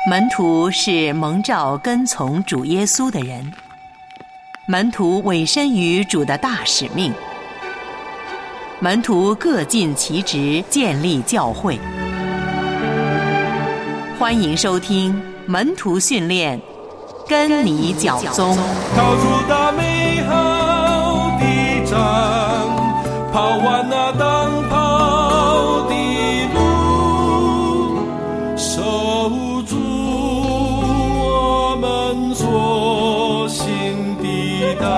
门徒是蒙召跟从主耶稣的人，门徒委身于主的大使命，门徒各尽其职，建立教会。欢迎收听门徒训练，跟你脚踪。 靠出那美好的仗，跑完那当跑的路，守住我们所行的道。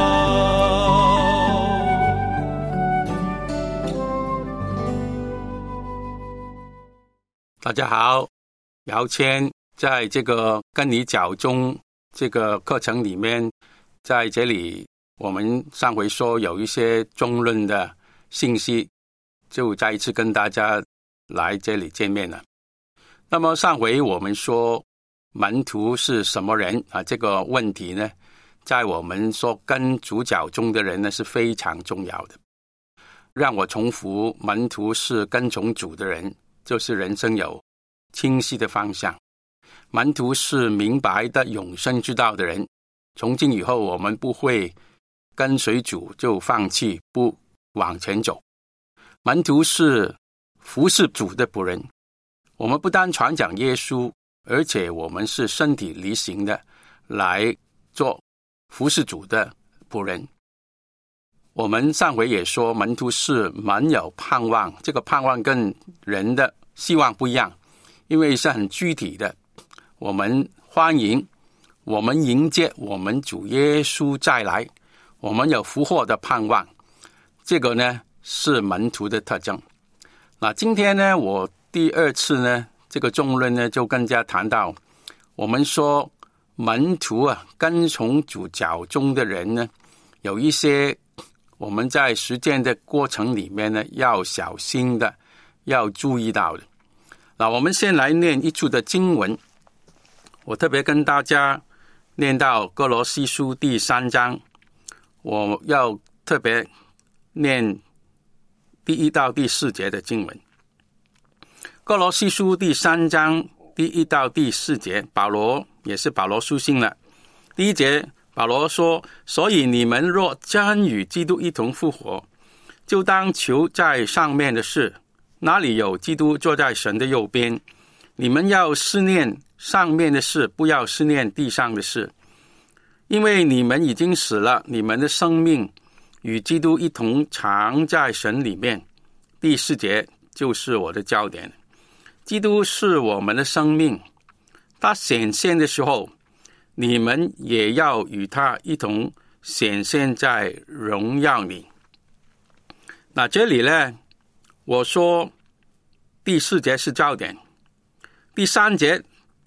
大家好，姚谦在这个跟你脚踪这个课程里面，在这里我们上回说有一些中论的信息，就再一次跟大家来这里见面了。那么上回我们说门徒是什么人啊？这个问题呢，在我们说跟主脚中的人呢是非常重要的。让我重复，门徒是跟从主的人，就是人生有清晰的方向。门徒是明白的永生之道的人，从今以后我们不会跟随主就放弃不往前走。门徒是服侍主的仆人，我们不单传讲耶稣，而且我们是身体力行的来做服侍主的仆人。我们上回也说门徒是满有盼望，这个盼望跟人的希望不一样，因为是很具体的。我们欢迎，我们迎接我们主耶稣再来，我们有复活的盼望，这个呢是门徒的特征。那今天呢，我第二次呢这个中论呢就更加谈到，我们说门徒啊，跟从主脚中的人呢，有一些我们在实践的过程里面呢要小心的，要注意到的。那我们先来念一处的经文，我特别跟大家念到歌罗西书第3章，我要特别念第1到第4节的经文。歌罗西书第3章第1到第4节，保罗也是保罗书信了。第1节，保罗说：所以你们若真与基督一同复活，就当求在上面的事，那里有基督坐在神的右边。你们要思念上面的事，不要思念地上的事，因为你们已经死了，你们的生命与基督一同藏在神里面。第4节就是我的焦点。基督是我们的生命，他显现的时候，你们也要与他一同显现在荣耀里。那这里呢，我说第4节是焦点，第3节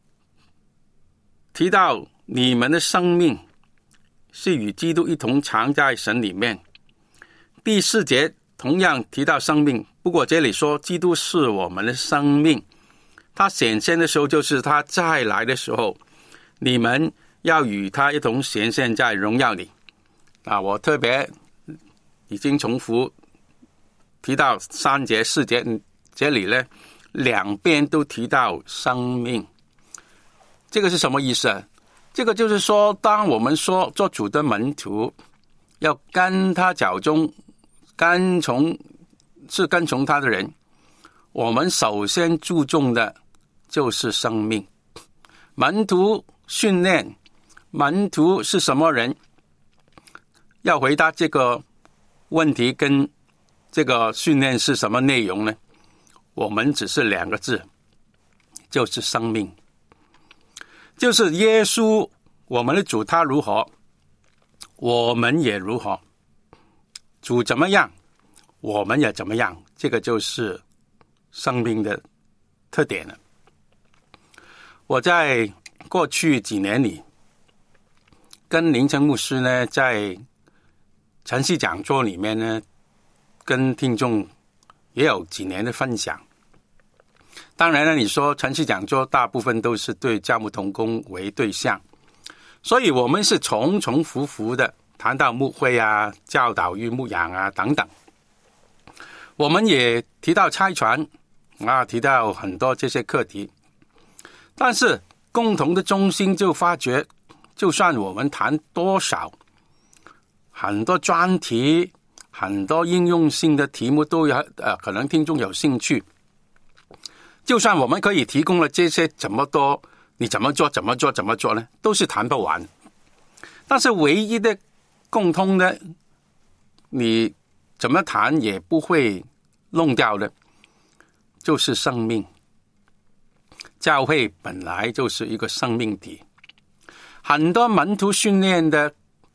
提到你们的生命是与基督一同藏在神里面。第4节同样提到生命，不过这里说基督是我们的生命，他显现的时候就是他再来的时候，你们要与他一同显现在荣耀里。我特别已经重复提到3节4节，这里呢两边都提到生命。这个是什么意思啊？这个就是说，当我们说做主的门徒要跟他脚中跟从他的人，我们首先注重的就是生命。门徒训练，门徒是什么人？要回答这个问题跟这个训练是什么内容呢？我们只是2个字，就是生命。就是耶稣，我们的主他如何，我们也如何。主怎么样，我们也怎么样，这个就是生命的特点了。我在过去几年里跟林成牧师呢，在晨曦讲座里面呢，跟听众也有几年的分享。当然了，你说晨曦讲座大部分都是对教牧同工为对象，所以我们是重重复复的谈到牧会啊、教导与牧养啊等等。我们也提到差传啊，提到很多这些课题。但是共同的中心就发觉，就算我们谈多少很多专题、很多应用性的题目都有可能听众有兴趣，就算我们可以提供了这些怎么多，你怎么做呢，都是谈不完。但是唯一的共通的，你怎么谈也不会弄掉的，就是生命。教会本来就是一个生命体，很多门徒训练的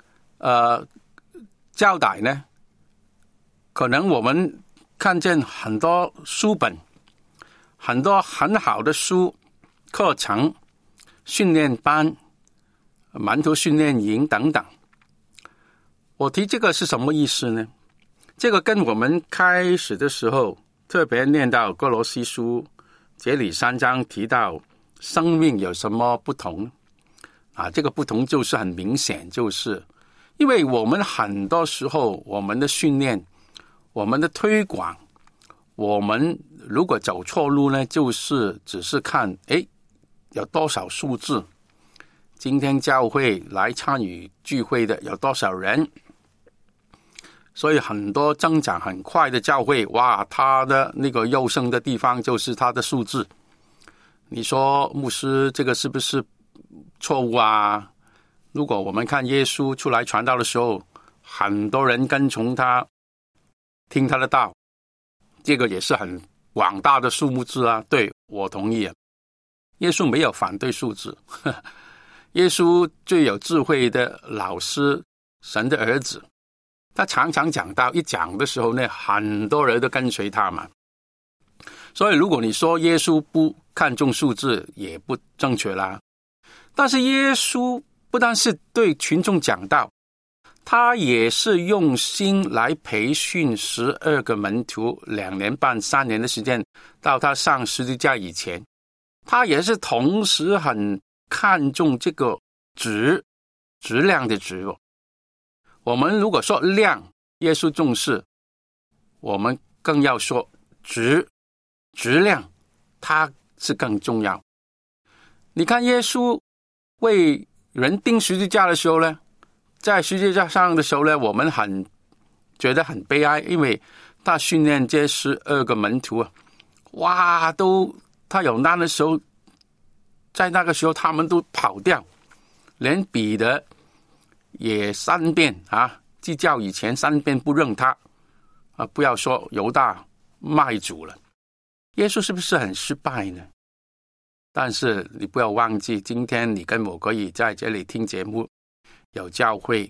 教导呢，可能我们看见很多书本，很多很好的书、课程、训练班、门徒训练营等等。我提这个是什么意思呢？这个跟我们开始的时候特别念到哥罗西书这里3章提到生命有什么不同啊？这个不同就是很明显，就是因为我们很多时候我们的训练、我们的推广，我们如果走错路呢，就是只是看有多少数字，今天教会来参与聚会的有多少人，所以很多增长很快的教会，哇，它的那个优胜的地方就是它的数字。你说牧师这个是不是错误啊？如果我们看耶稣出来传道的时候，很多人跟从他，听他的道，这个也是很广大的数目字啊。对，我同意啊。耶稣没有反对数字，耶稣最有智慧的老师，神的儿子，他常常讲道，一讲的时候呢，很多人都跟随他嘛。所以如果你说耶稣不看重数字，也不正确啦。但是耶稣不但是对群众讲道，他也是用心来培训12个门徒，2年半3年的时间，到他上十字架以前，他也是同时很看重这个质量的质哦。我们如果说量，耶稣重视，我们更要说质量，它是更重要。你看耶稣为人钉十字架的时候呢，在十字架上的时候呢，我们觉得很悲哀，因为他训练这12个门徒啊，哇，他有难的时候，在那个时候他们都跑掉，连彼得也3遍啊，祭教以前3遍不认他啊，不要说犹大卖主了。耶稣是不是很失败呢？但是你不要忘记，今天你跟我可以在这里听节目，有教会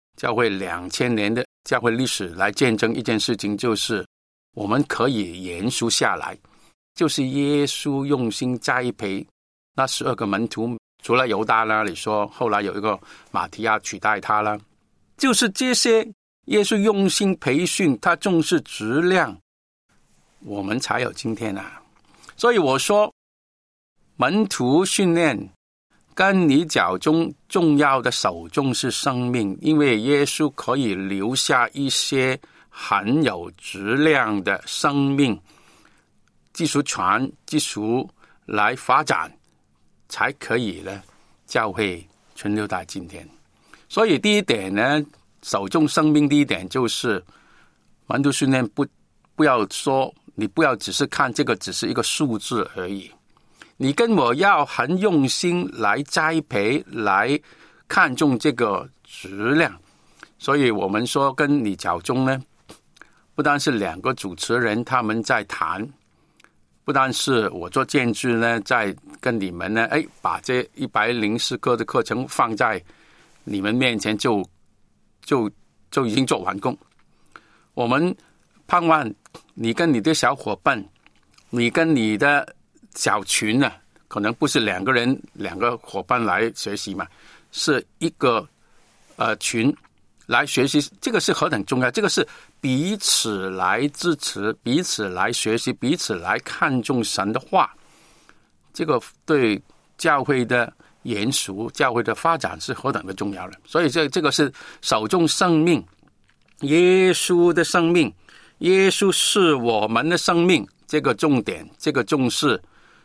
2000年的教会历史来见证一件事情，就是我们可以延续下来，就是耶稣用心栽培那12个门徒，除了犹大啦，你说后来有一个马提亚取代他啦，就是这些耶稣用心培训，他重视质量，我们才有今天啊。所以我说门徒训练跟你脚中重要的首重是生命，因为耶稣可以留下一些很有质量的生命，基础来发展，才可以呢教会存留到今天。所以第一点呢，首重生命第一点就是门徒训练不要说，你不要只是看这个只是一个数字而已，你跟我要很用心来栽培，来看重这个质量。所以我们说跟你脚中呢，不单是2个主持人他们在谈，不但是我做监制呢，在跟你们呢，把这104课的课程放在你们面前就已经做完工。我们盼望你跟你的小伙伴，你跟你的小群啊，可能不是2个人2个伙伴来学习嘛，是一个群来学习，这个是何等重要，这个是彼此来支持，彼此来学习，彼此来看重神的话，这个对教会的延续、教会的发展是何等的重要的。所以这个是首重生命，耶稣的生命，耶稣是我们的生命，这个重点，这个重视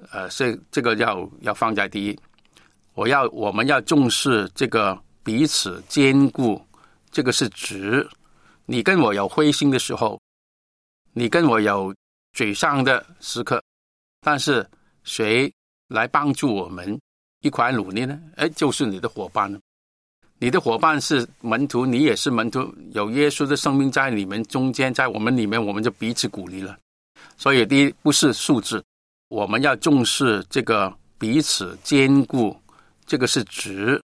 这个要放在第一。我们要重视这个彼此兼顾，这个是值。你跟我有灰心的时候，你跟我有沮丧的时刻，但是谁来帮助我们一块努力呢？就是你的伙伴了。你的伙伴是门徒，你也是门徒，有耶稣的生命在你们中间，在我们里面，我们就彼此鼓励了。所以第一，不是数字，我们要重视这个彼此兼顾，这个是值。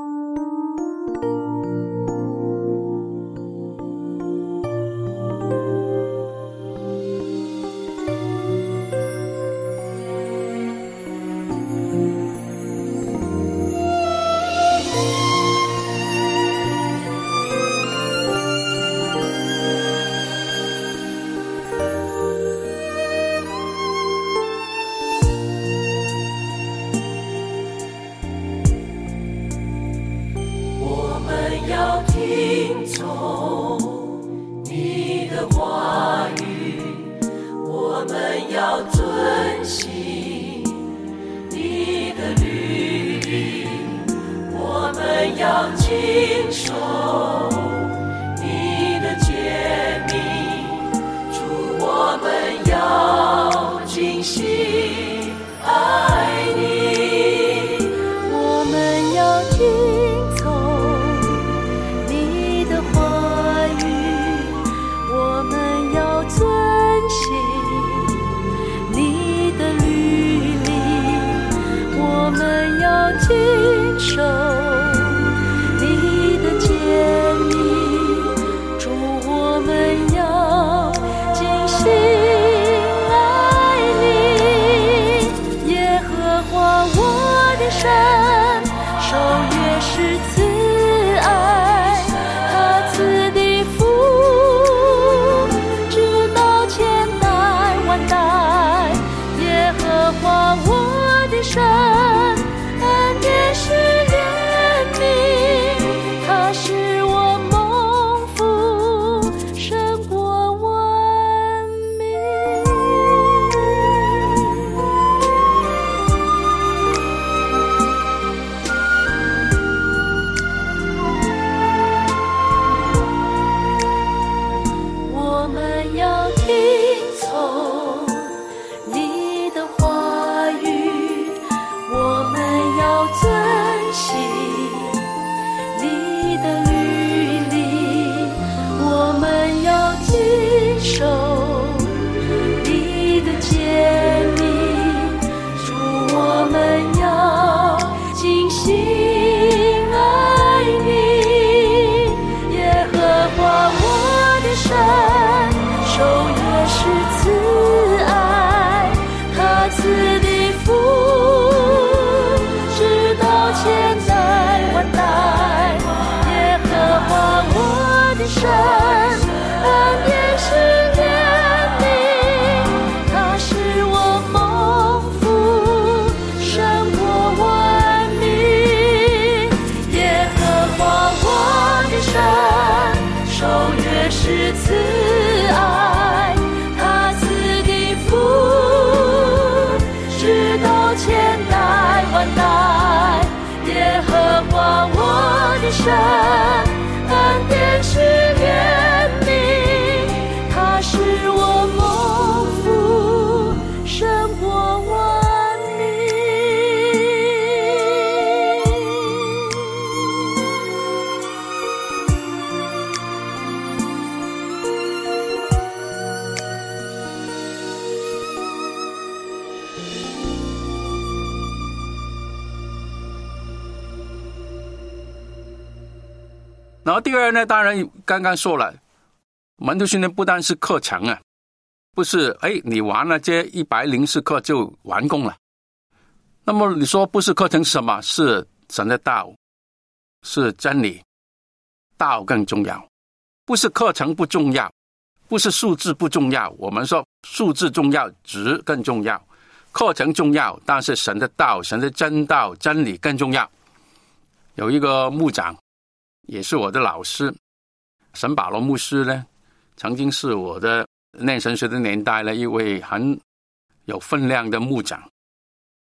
然后第二呢，当然刚刚说了，门徒训练不但是课程啊，不是你完了这104课就完工了。那么你说不是课程是什么？是神的道，是真理，道更重要。不是课程不重要，不是数字不重要，我们说数字重要，值更重要。课程重要，但是神的道，神的真道，真理更重要。有一个牧长也是我的老师，沈保罗牧师呢，曾经是我的念神学的年代呢一位很有分量的牧长。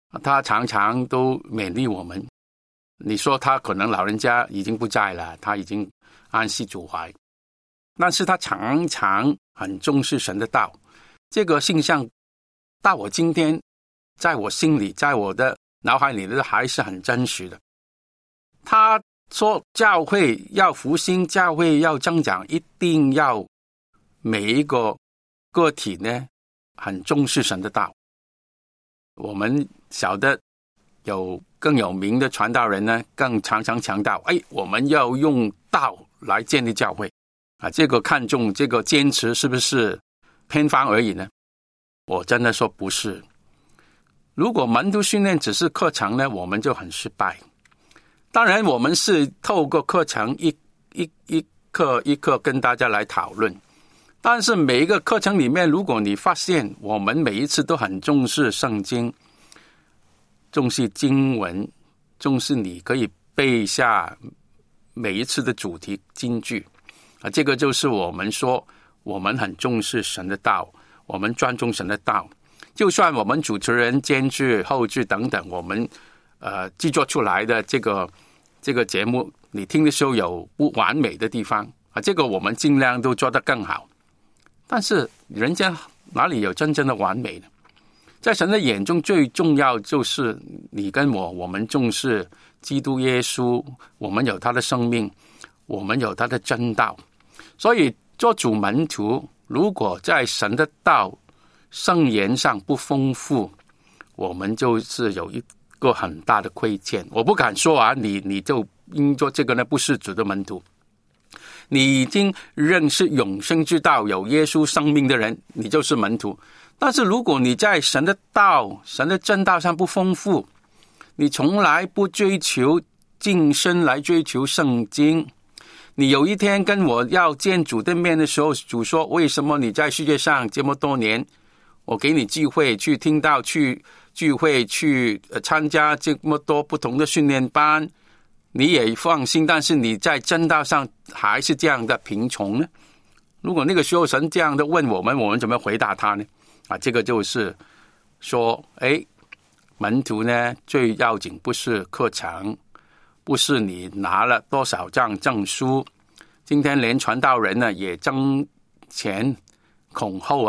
他常常都勉励我们。你说他可能老人家已经不在了，他已经安息主怀，但是他常常很重视神的道。这个现象到我今天在我心里，在我的脑海里还是很真实的。他说教会要复兴，教会要增长，一定要每一个个体呢很重视神的道。我们晓得有更有名的传道人呢，更常常强调，我们要用道来建立教会啊，这个看重，这个坚持是不是偏方而已呢？我真的说不是。如果门徒训练只是课程呢，我们就很失败。当然我们是透过课程一课一课跟大家来讨论，但是每一个课程里面，如果你发现我们每一次都很重视圣经，重视经文，重视你可以背下每一次的主题金句啊，这个就是我们说我们很重视神的道，我们尊重神的道。就算我们主持人、监制、后制等等，我们制作出来的这个节目，你听的时候有不完美的地方啊，这个我们尽量都做得更好。但是人家哪里有真正的完美呢？在神的眼中，最重要就是你跟我们重视基督耶稣，我们有他的生命，我们有他的真道。所以做主门徒，如果在神的道圣言上不丰富，我们就是有一个很大的亏欠。我不敢说你就因做这个呢不是主的门徒。你已经认识永生之道，有耶稣生命的人，你就是门徒。但是如果你在神的道、神的真道上不丰富，你从来不追求晋升来追求圣经，你有一天跟我要见主的面的时候，主说为什么你在世界上这么多年，我给你机会去听到，去聚会，去参加这么多不同的训练班，你也放心，但是你在真道上还是这样的贫穷呢？如果那个时候神这样的问我们怎么回答他呢？这个就是说，门徒呢最要紧不是课程，不是你拿了多少张证书。今天连传道人呢也争先恐后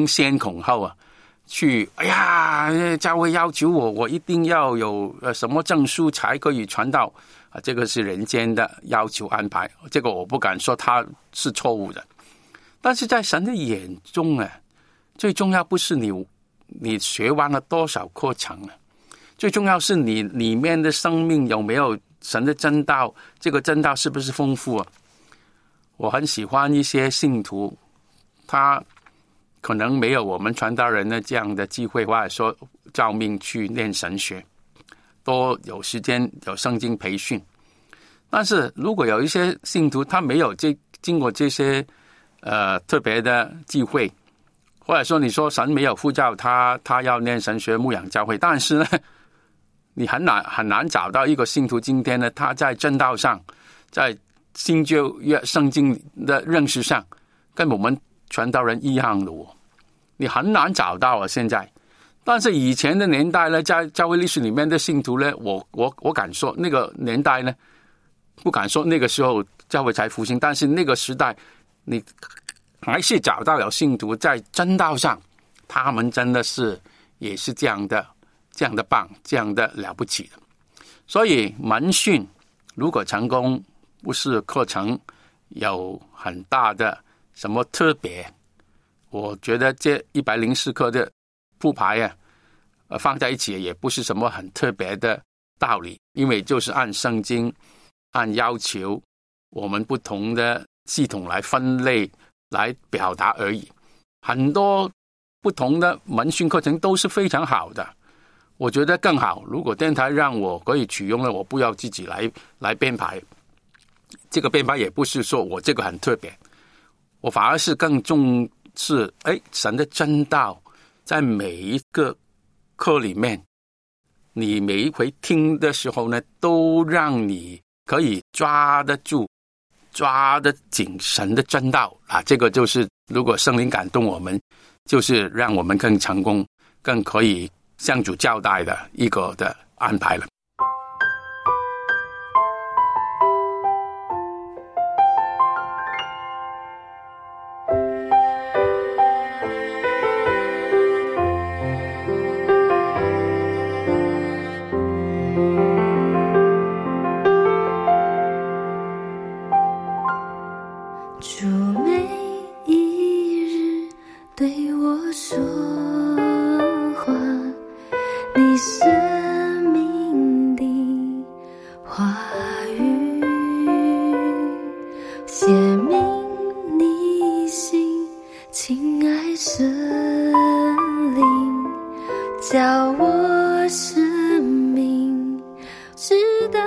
去教会要求我一定要有什么证书才可以传道啊，这个是人间的要求安排，这个我不敢说它是错误的。但是在神的眼中最重要不是你学完了多少课程最重要是你里面的生命有没有神的真道，这个真道是不是丰富我很喜欢一些信徒，他可能没有我们传道人的这样的机会，或者说照命去念神学，多有时间有圣经培训。但是如果有一些信徒他没有经过这些特别的机会，或者说你说神没有呼召他要念神学牧养教会，但是呢你很难找到一个信徒今天呢他在真道上，在新旧约圣经的认识上跟我们传道人一样的你很难找到现在。但是以前的年代呢，在教会历史里面的信徒呢，我敢说那个年代呢，不敢说那个时候教会才复兴，但是那个时代你还是找到有信徒在真道上，他们真的是也是这样的棒，这样的了不起的。所以门训如果成功，不是课程有很大的什么特别，我觉得这104课的铺排放在一起也不是什么很特别的道理，因为就是按圣经按要求我们不同的系统来分类来表达而已。很多不同的门训课程都是非常好的，我觉得更好，如果电台让我可以取用了，我不要自己来编排。这个编排也不是说我这个很特别，我反而是更重视神的真道在每一个课里面，你每一回听的时候呢，都让你可以抓得住抓得紧神的真道这个就是如果圣灵感动我们，就是让我们更成功，更可以向主交代的一个的安排了。 主每一日对我说话，你生命的话语，写明你心，亲爱神灵，叫我生命知道。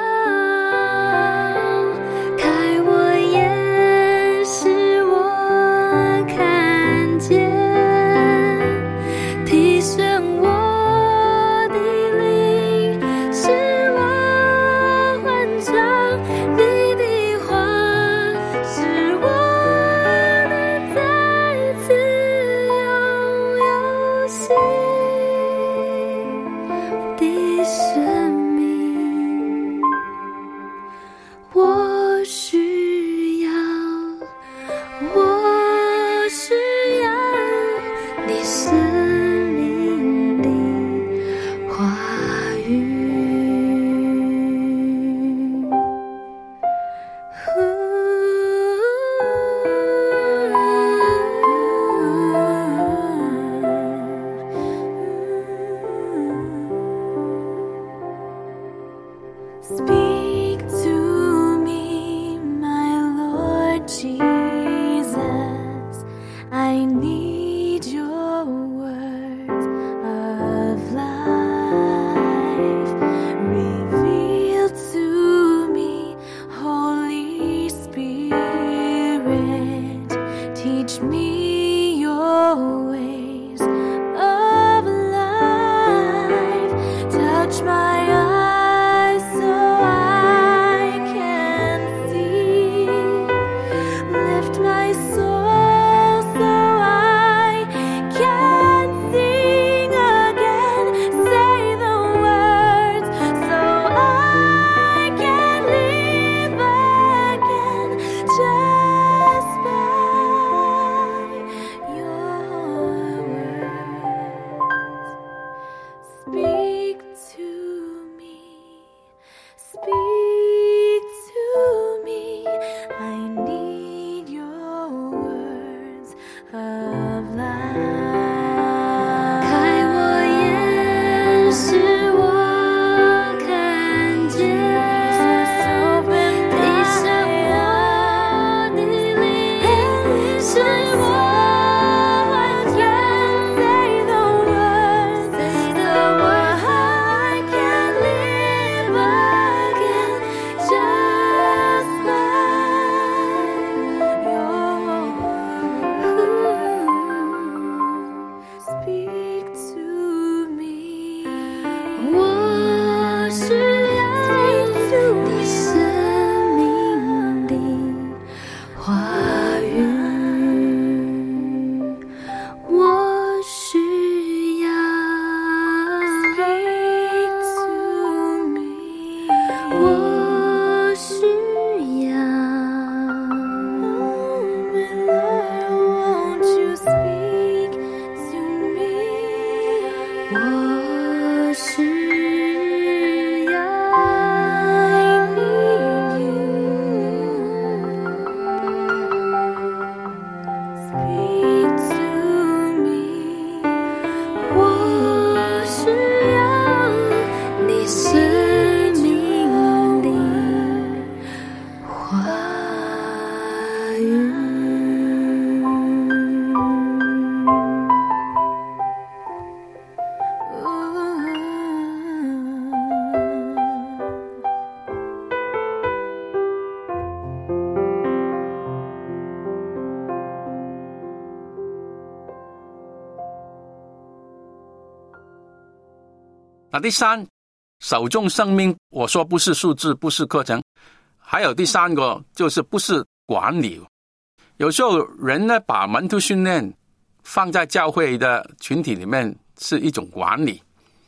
那第三，手中生命，我说不是数字，不是课程，还有第三个就是不是管理。有时候人呢把门徒训练放在教会的群体里面是一种管理，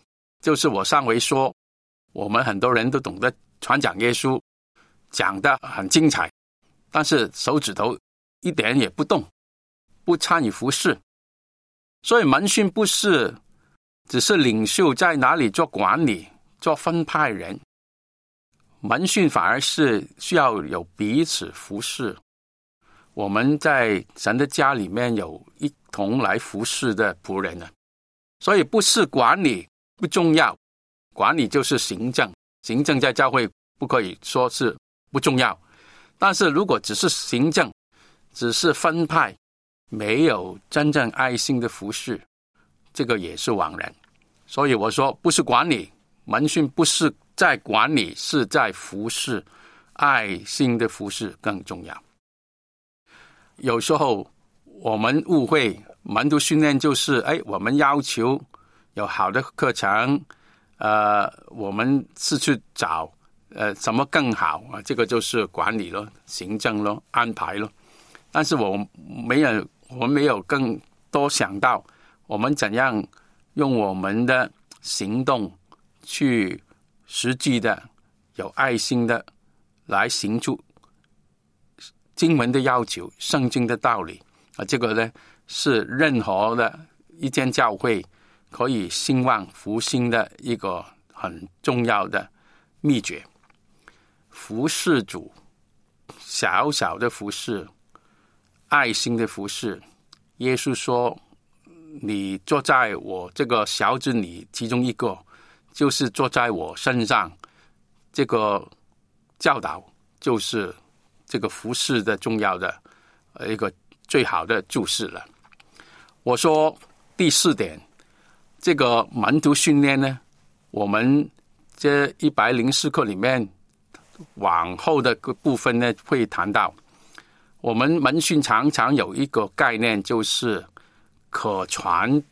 就是我上回说，我们很多人都懂得传讲耶稣，讲得很精彩，但是手指头一点也不动，不参与服事。所以门训不是只是领袖在哪里做管理、做分派人，门训反而是需要有彼此服事。我们在神的家里面有一同来服事的仆人呢，所以不是管理不重要，管理就是行政，行政在教会不可以说是不重要，但是如果只是行政，只是分派，没有真正爱心的服事，这个也是枉然。所以我说不是管理，门训不是在管理，是在服事，爱心的服事更重要。有时候我们误会门徒训练就是我们要求有好的课程，我们是去找什么更好啊？这个就是管理咯，行政咯，安排咯。但是我们没有更多想到我们怎样用我们的行动去实际的有爱心的来行出经文的要求，圣经的道理啊，这个呢是任何的一间教会可以兴旺复兴的一个很重要的秘诀。服事主，小小的服事，爱心的服事。耶稣说，你坐在我这个小子里其中一个，就是坐在我身上，这个教导就是这个服事的重要的一个最好的注释了。我说第4点，这个门徒训练呢，我们这104课里面往后的部分呢会谈到，我们门训常常有一个概念，就是可转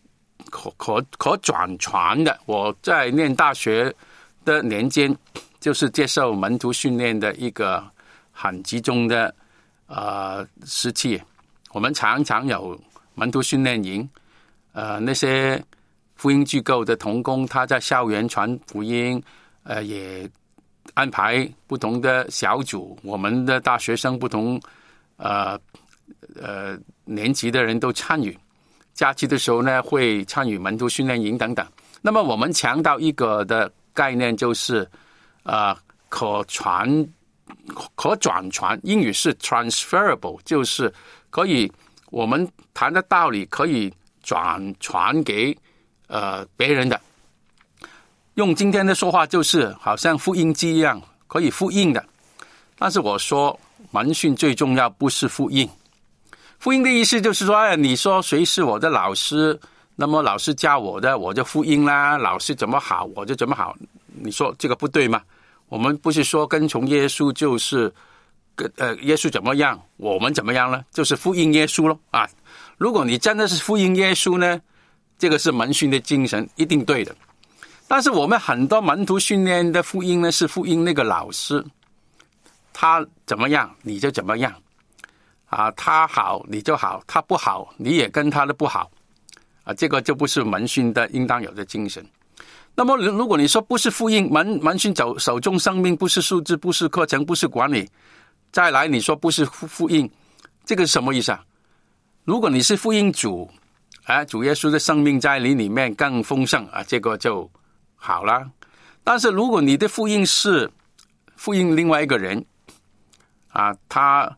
传的。我在念大学的年间，就是接受门徒训练的一个很集中的时期。我们常常有门徒训练营，那些福音机构的同工，他在校园传福音，也安排不同的小组，我们的大学生不同年级的人都参与。假期的时候呢，会参与门徒训练营等等。那么我们强调一个的概念，就是可转传，英语是 transferable， 就是可以我们谈的道理可以转传给别人的。用今天的说话，就是好像复印机一样，可以复印的。但是我说门训最重要不是复印，复印的意思就是说，你说谁是我的老师，那么老师教我的我就复印啦，老师怎么好我就怎么好，你说这个不对吗？我们不是说跟从耶稣就是耶稣怎么样我们怎么样呢？就是复印耶稣咯啊！如果你真的是复印耶稣呢，这个是门训的精神，一定对的。但是我们很多门徒训练的福音呢，是福音那个老师，他怎么样你就怎么样啊，他好你就好，他不好你也跟他的不好啊，这个就不是门训的应当有的精神。那么如果你说不是福音，门训手中生命，不是数字，不是课程，不是管理，再来你说不是福音，这个是什么意思啊？如果你是福音主主耶稣的生命在你里面更丰盛啊，这个就好了。但是如果你的福音是福音另外一个人啊，他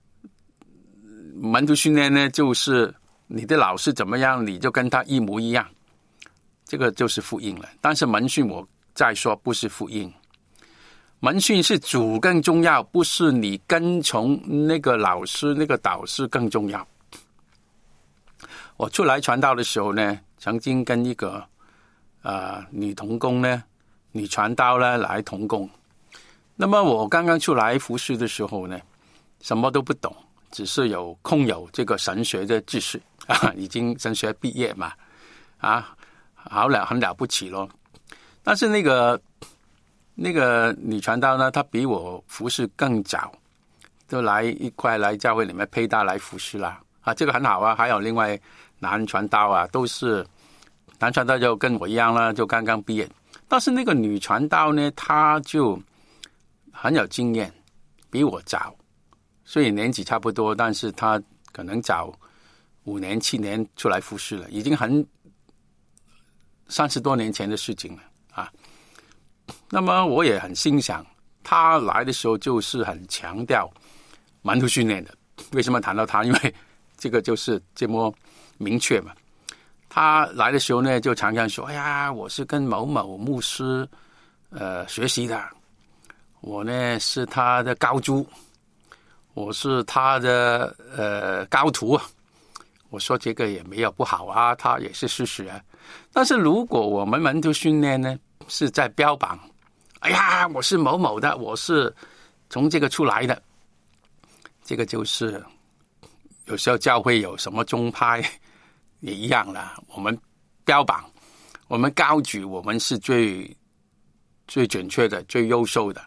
门徒训练呢，就是你的老师怎么样你就跟他一模一样，这个就是福音了。但是门训我再说不是福音，门训是主更重要，不是你跟从那个老师那个导师更重要。我出来传道的时候呢，曾经跟一个女同工呢，女传道呢来同工。那么我刚刚出来服侍的时候呢，什么都不懂，只是空有这个神学的知识已经神学毕业嘛很了不起咯。但是那个女传道呢，她比我服侍更早，就一块来教会里面配搭来服侍啦这个很好啊。还有另外男传道都是男传道就跟我一样啦，就刚刚毕业。 但是那个女传道呢，她就很有经验，比我早，虽然年纪差不多，但是她可能早5年7年出来服侍了，已经很30多年前的事情了啊。那么我也很欣赏她来的时候，就是很强调门徒训练的。为什么谈到她？因为这个就是这么明确嘛。她来的时候呢，就常常说：“哎呀，我是跟某某牧师学习的，我呢是他的高足，我是他的高徒。”我说这个也没有不好啊，他也是事实啊。但是如果我们门徒训练呢，是在标榜，哎呀，我是某某的，我是从这个出来的，这个就是有时候教会有什么宗派也一样了。我们标榜，我们高举，我们是最准确的、最优秀的。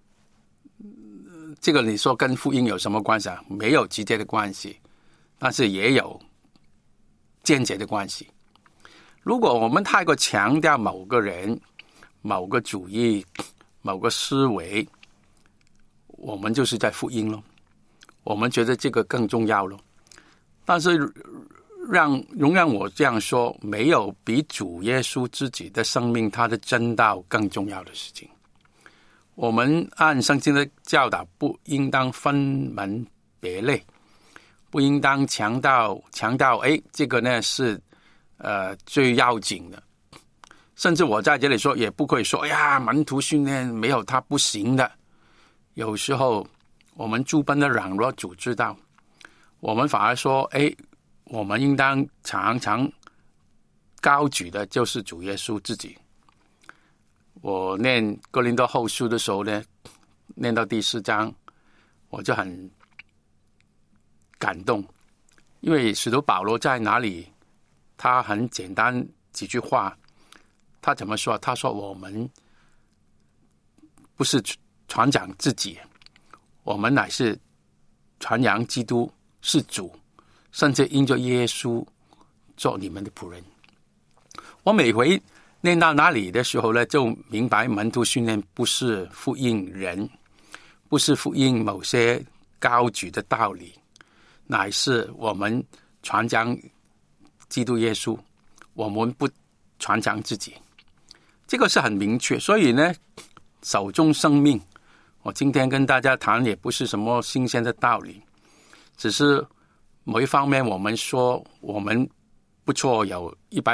这个你说跟福音有什么关系啊？没有直接的关系，但是也有间接的关系。如果我们太过强调某个人、某个主义、某个思维，我们就是在福音咯。我们觉得这个更重要咯。但是容让我这样说，没有比主耶稣自己的生命、他的真道更重要的事情。我们按圣经的教导，不应当分门别类，不应当强调这个呢是最要紧的。甚至我在这里说，也不可以说哎呀，门徒训练没有他不行的。有时候我们诸般的软弱主知道，我们反而说我们应当常常高举的就是主耶稣自己。我念哥林多后书的时候呢，念到第4章，我就很感动，因为使徒保罗在哪里，他很简单几句话，他怎么说？他说我们不是传讲自己，我们乃是传扬基督是主，甚至因着耶稣做你们的仆人。我每回念到哪里的时候呢，就明白门徒训练不是福音人，不是福音某些高举的道理，乃是我们传讲基督耶稣，我们不传讲自己，这个是很明确。所以呢，手中生命，我今天跟大家谈也不是什么新鲜的道理，只是某一方面我们说我们不错，有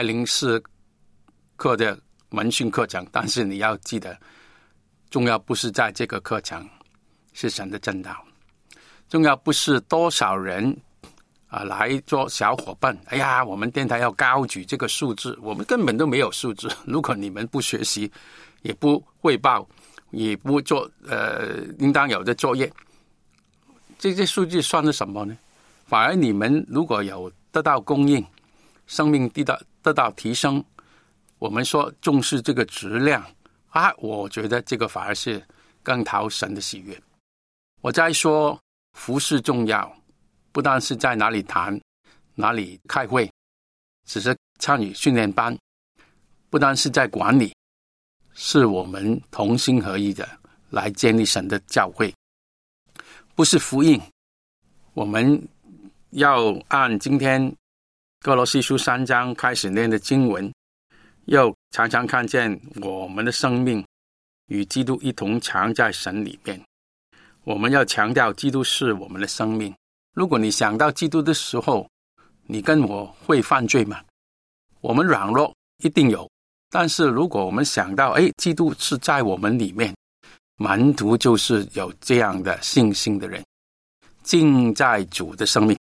104课的门训课程，但是你要记得，重要不是在这个课程，是神的真道。重要不是多少人来做小伙伴。哎呀，我们电台要高举这个数字，我们根本都没有数字。如果你们不学习，也不汇报，也不做应当有的作业，这些数据算是什么呢？反而你们如果有得到供应，生命得到提升，我们说重视这个质量我觉得这个反而是更讨神的喜悦。我在说服事重要，不但是在哪里谈哪里开会，只是参与训练班，不但是在管理，是我们同心合意的来建立神的教会。不是福音，我们要按今天歌罗西书3章开始念的经文，又常常看见我们的生命与基督一同藏在神里面。我们要强调基督是我们的生命。如果你想到基督的时候，你跟我会犯罪吗？我们软弱一定有，但是如果我们想到基督是在我们里面，门徒就是有这样的信心的人，尽在主的生命。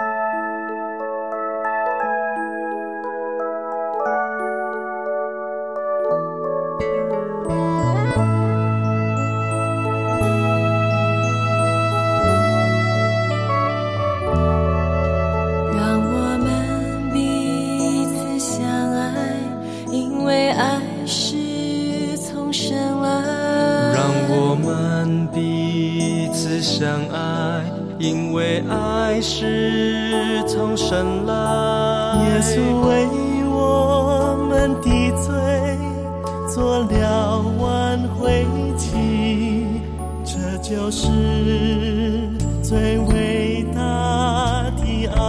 因为爱是从神来，耶稣为我们的罪做就是最伟大的爱。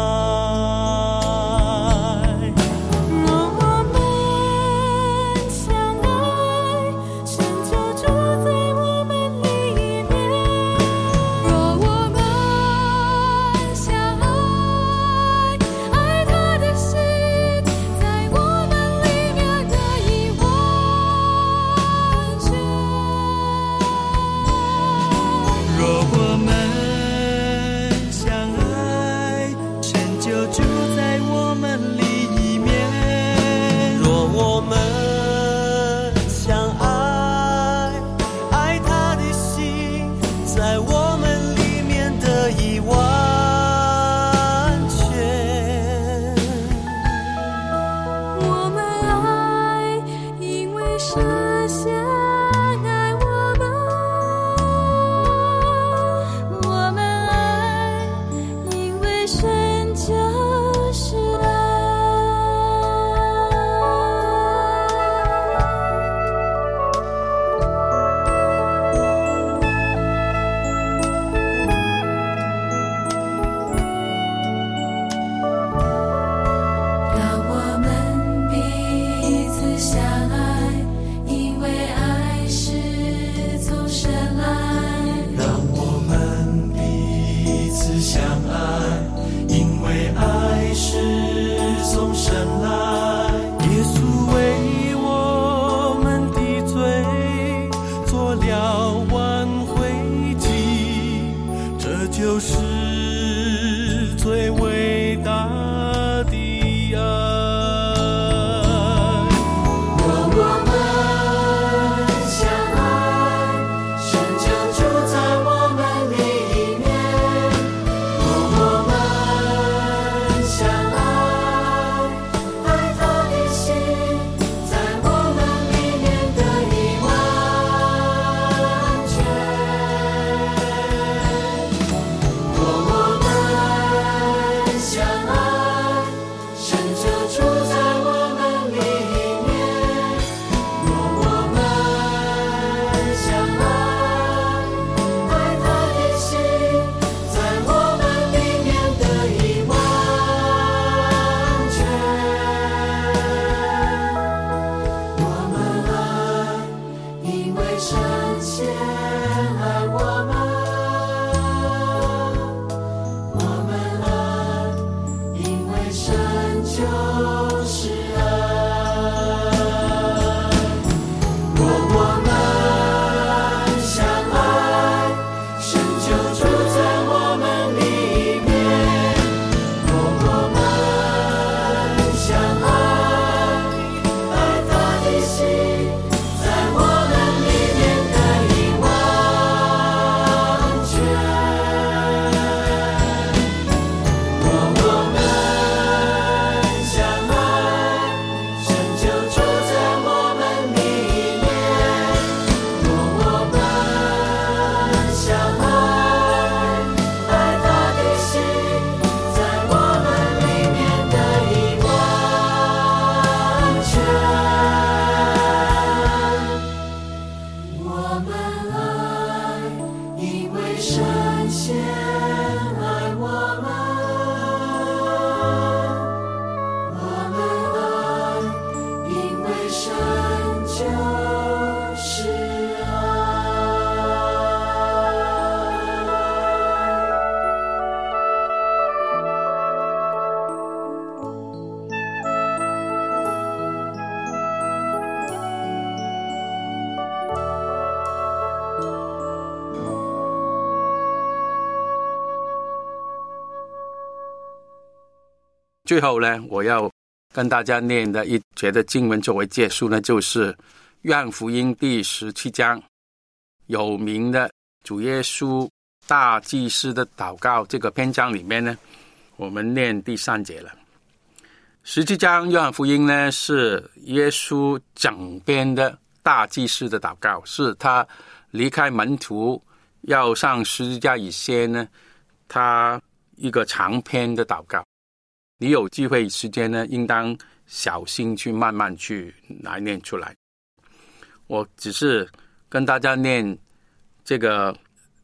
最后呢，我要跟大家念的一节的经文作为结束呢，就是约翰福音第17章有名的主耶稣大祭司的祷告这个篇章里面呢，我们念第3节了。17章约翰福音呢是耶稣整篇的大祭司的祷告，是他离开门徒要上十字架以前呢，他一个长篇的祷告。你有机会时间呢，应当小心去慢慢去来念出来。我只是跟大家念这个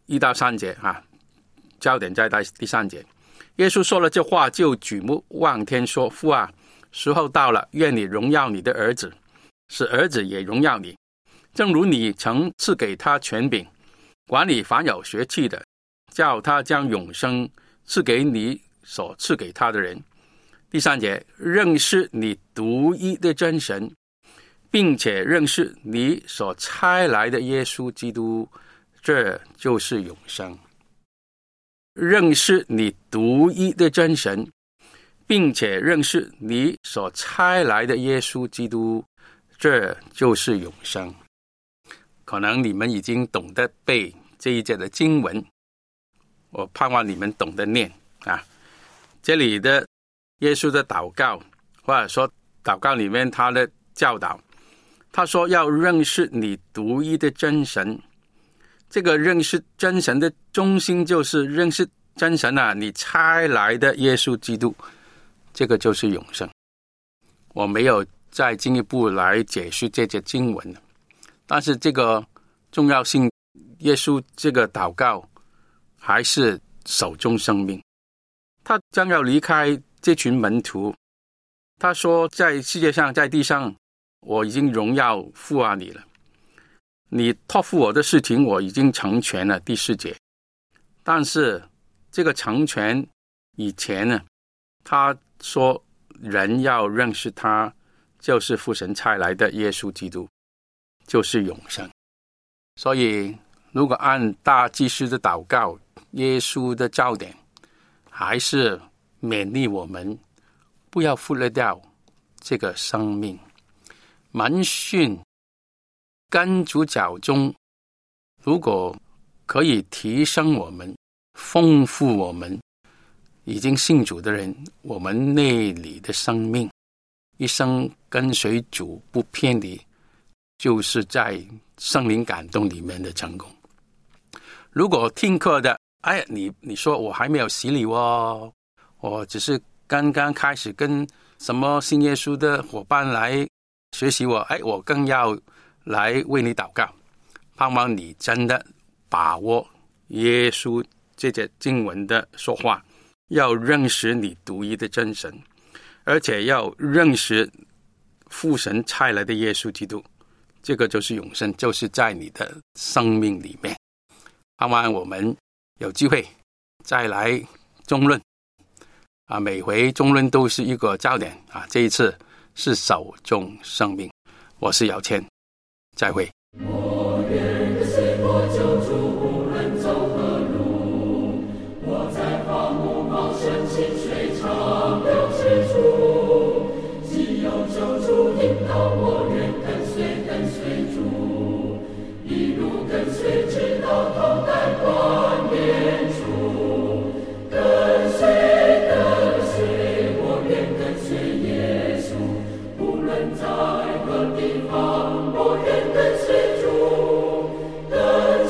1到3节啊，焦点在第3节。耶稣说了这话，就举目望天说：父啊，时候到了，愿你荣耀你的儿子，使儿子也荣耀你，正如你曾赐给他权柄，管理凡有血气的，叫他将永生赐给你所赐给他的人。第3节，认识你独一的真神，并且认识你所差来的耶稣基督，这就是永生。认识你独一的真神，并且认识你所差来的耶稣基督，这就是永生。可能你们已经懂得背这一节的经文，我盼望你们懂得念啊。这里的耶稣的祷告，或者说祷告里面他的教导，他说要认识你独一的真神。这个认识真神的中心就是认识真神啊，你差来的耶稣基督，这个就是永生。我没有再进一步来解释这节经文，但是这个重要性，耶稣这个祷告还是手中生命。他将要离开这群门徒，他说在世界上，在地上，我已经荣耀父啊你了，你托付我的事情我已经成全了。第4节，但是这个成全以前呢，他说人要认识他，就是父神差来的耶稣基督，就是永生。所以如果按大祭司的祷告，耶稣的焦点还是勉励我们不要忽略掉这个生命。门训跟主教中，如果可以提升我们，丰富我们已经信主的人，我们内里的生命，一生跟随主不偏离，就是在圣灵感动里面的成功。如果听课的，你说我还没有洗礼哦，我只是刚刚开始跟什么信耶稣的伙伴来学习我更要来为你祷告，盼望你真的把握耶稣这节经文的说话，要认识你独一的真神，而且要认识父神差来的耶稣基督，这个就是永生，就是在你的生命里面。盼望我们有机会再来中论啊，每回中论都是一个焦点啊，这一次是手中生命。我是姚谦，再会。 我愿跟随我救主，无论走何路，我在荒芜茂盛清水长流之处，既有救主引导，我愿跟随主，一路跟随直到头戴冠冕处，跟随，我愿跟随耶稣，无论在何地方，我愿跟随主，跟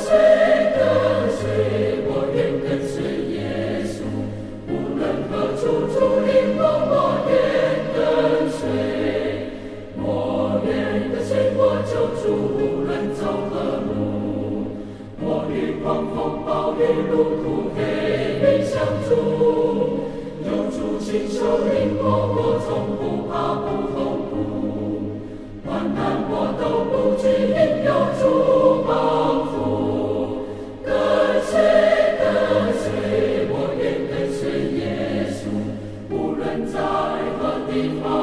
随，我愿跟随耶稣，无论何处主领我愿跟随，我愿跟随我救主，无论走何路，我与狂风暴雨路途黑云相助，有主亲手领我从不怕不恐怖，患难我都不惧，因有主帮扶，跟随，我愿跟随耶稣，无论在何地方。